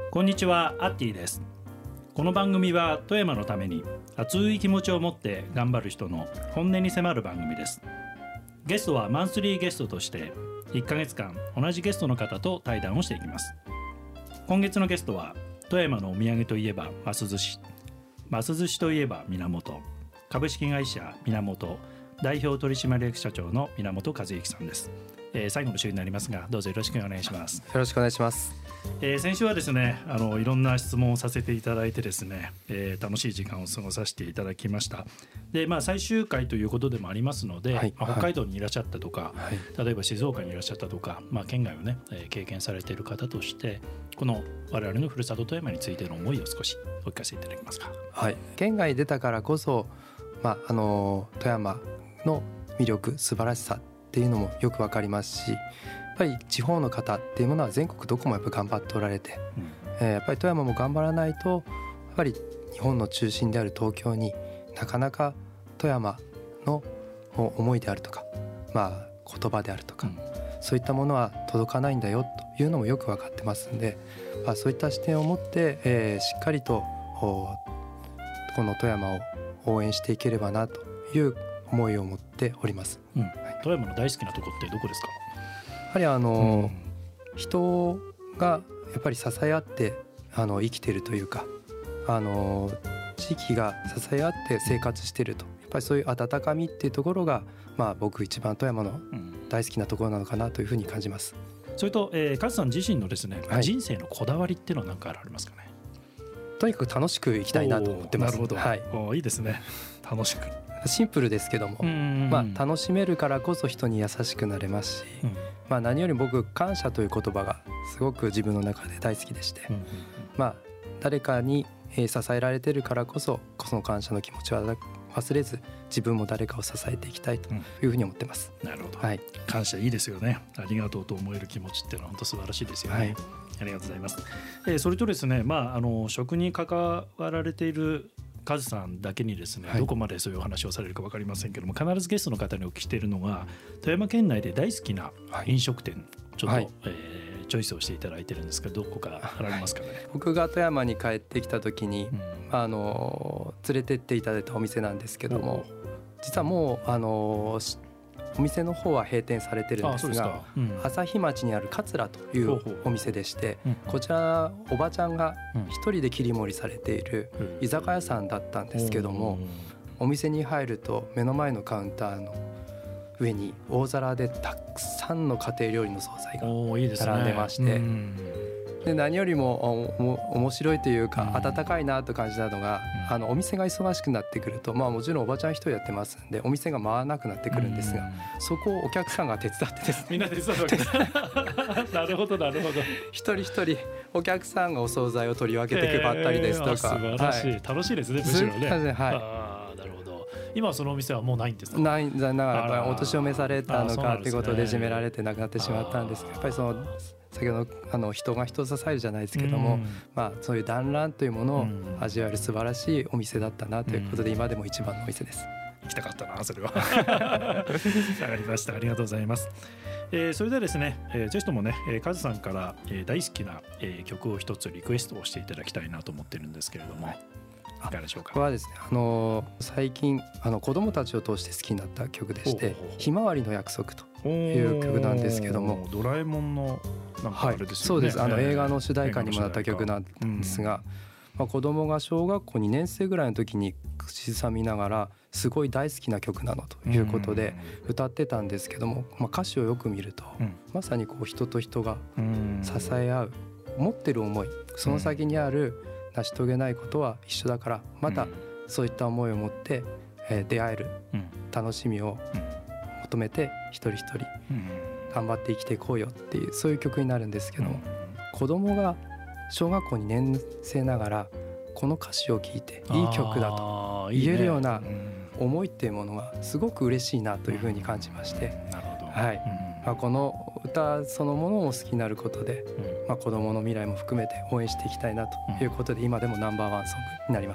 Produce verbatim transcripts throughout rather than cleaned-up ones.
こんにちは、アッティです。この番組は富山のために熱い気持ちを持って頑張る人の本音に迫る番組です。ゲストはマンスリーゲストとしていっかげつかん同じゲストの方と対談をしていきます。今月のゲストは富山のお土産といえばます寿司、ます寿司といえば源、株式会社源代表取締役社長の源和之さんです。えー、最後の週になりますがどうぞよろしくお願いします。 よろしくお願いします。 えー、先週はですねあのいろんな質問をさせていただいてですね、えー、楽しい時間を過ごさせていただきました。で、まあ、最終回ということでもありますので、はいまあ、北海道にいらっしゃったとか、はい、例えば静岡にいらっしゃったとか、まあ、県外をね、えー、経験されている方としてこの我々のふるさと富山についての思いを少しお聞かせいただけますか。 はい、県外に出たからこそ、まあ、あの富山の魅力素晴らしさっていうのもよく分かりますし、やっぱり地方の方っていうものは全国どこもやっぱ頑張っておられて、うんえー、やっぱり富山も頑張らないとやっぱり日本の中心である東京になかなか富山の思いであるとか、まあ、言葉であるとか、うん、そういったものは届かないんだよというのもよく分かってますんで、まあ、そういった視点を持って、えー、しっかりとこの富山を応援していければなという思いを持っております、 うんはい、富山の大好きなとこってどこですか？ やはりあの、うん、人がやっぱり支え合ってあの生きているというか、あの地域が支え合って生活していると、やっぱりそういう温かみっていうところが、まあ、僕一番富山の大好きなところなのかなというふうに感じます。 それと、えー、カズさん自身のですね、はい、人生のこだわりっていうのは何かありますかね？ とにかく楽しく生きたいなと思ってます。 なるほど、 はい、 おいいですね。楽しくシンプルですけども、まあ、楽しめるからこそ人に優しくなれますし、うんまあ、何より僕感謝という言葉がすごく自分の中で大好きでして、うんうんうんまあ、誰かに支えられてるからこそその感謝の気持ちは忘れず自分も誰かを支えていきたいというふうに思ってます、 うん、なるほど、はい、感謝いいですよね。ありがとうと思える気持ちっていうのは本当素晴らしいですよね、はい、ありがとうございます、えー、それとですね、まあ、あの食に関わられているカズさんだけにですね、はい、どこまでそういうお話をされるか分かりませんけども、必ずゲストの方にお聞きしているのが富山県内で大好きな飲食店、はい、ちょっと、はいえー、チョイスをしていただいてるんですけど、どこかあられますかね？はい、 僕が富山に帰ってきた時に、うん、あの連れてっていただいたお店なんですけども、実はもうあのお店の方は閉店されてるんですが、うん、朝日町にある桂というお店でして、うん、こちらおばちゃんが一人で切り盛りされている居酒屋さんだったんですけども、お店に入ると目の前のカウンターの上に大皿でたくさんの家庭料理の惣菜が並んでまして、で何よりもお面白いというか温かいなと感じたのが、あのお店が忙しくなってくると、まあ、もちろんおばちゃん一人やってますんでお店が回らなくなってくるんですが、そこをお客さんが手伝ってですねみんな手伝うわけだなるほどなるほど。 一人一人お客さんがお惣菜を取り分けて配ったりですとか、えー、素晴らしい、はい、楽しいですねむしろね、 はい、 あなるほど。今はそのお店はもうないんですか？ ないんだな、お年を召されたのかってことで閉められてなくなってしまったんですが、やっぱりその先ほどあの人が人を支えるじゃないですけども、うんまあ、そういう団らんというものを味わえる素晴らしいお店だったなということで、今でも一番のお店です。 行きたかったなそれはわかりました、ありがとうございます、えー、それではですね、えー、ぜひともね、えー、カズさんから、えー、大好きな、えー、曲を一つリクエストをしていただきたいなと思ってるんですけれども、はい、いかがでしょうか？ これはですね、あの最近あの子どもたちを通して好きになった曲でして、ひまわりの約束という曲なんですけども、 ドラえもんのなんかあれですよね、はい、 そうです、あの映画の主題歌にもなった曲なんですが、まあ、子どもが小学校にねん生ぐらいの時に口ずさみながらすごい大好きな曲なのということで歌ってたんですけども、まあ、歌詞をよく見ると、うん、まさにこう人と人が支え合う、持ってる思い、その先にある成し遂げないことは一緒だから、またそういった思いを持って、えー、出会える楽しみを求めて一人一人頑張って生きていこうよっていう、そういう曲になるんですけども、子供が小学校にねん生ながらこの歌詞を聴いていい曲だと言えるような思いっていうものがすごく嬉しいなというふうに感じまして、はいまあ、この歌そのものも好きになることで、まあ、子どもの未来も含めて応援していきたいなということで、今でもナンバーワンソングになります。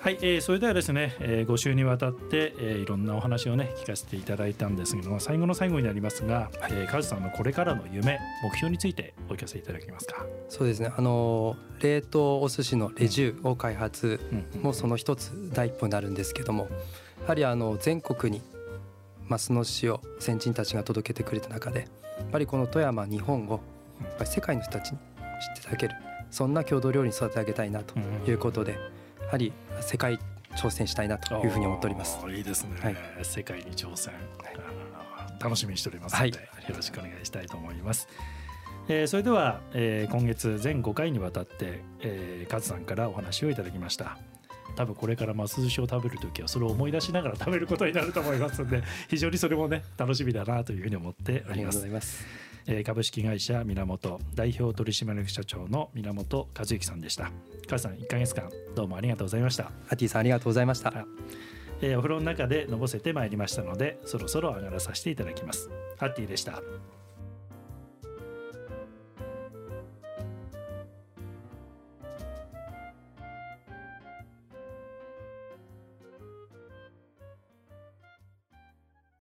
はい、えー、それではですね、えー、ご週にわたって、えー、いろんなお話をね聞かせていただいたんですけども、最後の最後になりますが、はい、えー、カズさんのこれからの夢目標についてお聞かせいただけますか。 そうですね、あの冷凍お寿司のレジューを開発もその一つ第一歩になるんですけども、やはりあの全国にマスの市を先人たちが届けてくれた中で、やっぱりこの富山日本をやっぱり世界の人たちに知っていただける、そんな郷土料理に育ててあげたいなということで、やはり世界挑戦したいなというふうに思っております。 いいですね、はい、世界に挑戦、はい、楽しみにしておりますので、はい、よろしくお願いしたいと思います。えー、それでは、えー、今月全ごかいにわたって、えー、カズさんからお話をいただきました。多分これからマス寿司を食べるときはそれを思い出しながら食べることになると思いますので、非常にそれもね楽しみだなというふうに思っております。 ありがとうございます。 えー、株式会社源代表取締役社長の源和之さんでした。カズさんいっかげつかんどうもありがとうございました。 アティさんありがとうございました。 えー、お風呂の中でのぼせてまいりましたので、そろそろ上がらさせていただきます。アッティでした。